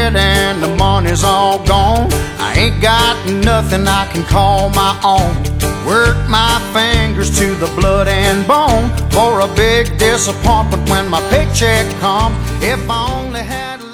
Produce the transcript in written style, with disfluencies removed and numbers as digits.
dead and the money's all gone. I ain't got nothing I can call my own. Work my fingers to the blood and bone for a big disappointment when my paycheck comes. If I only had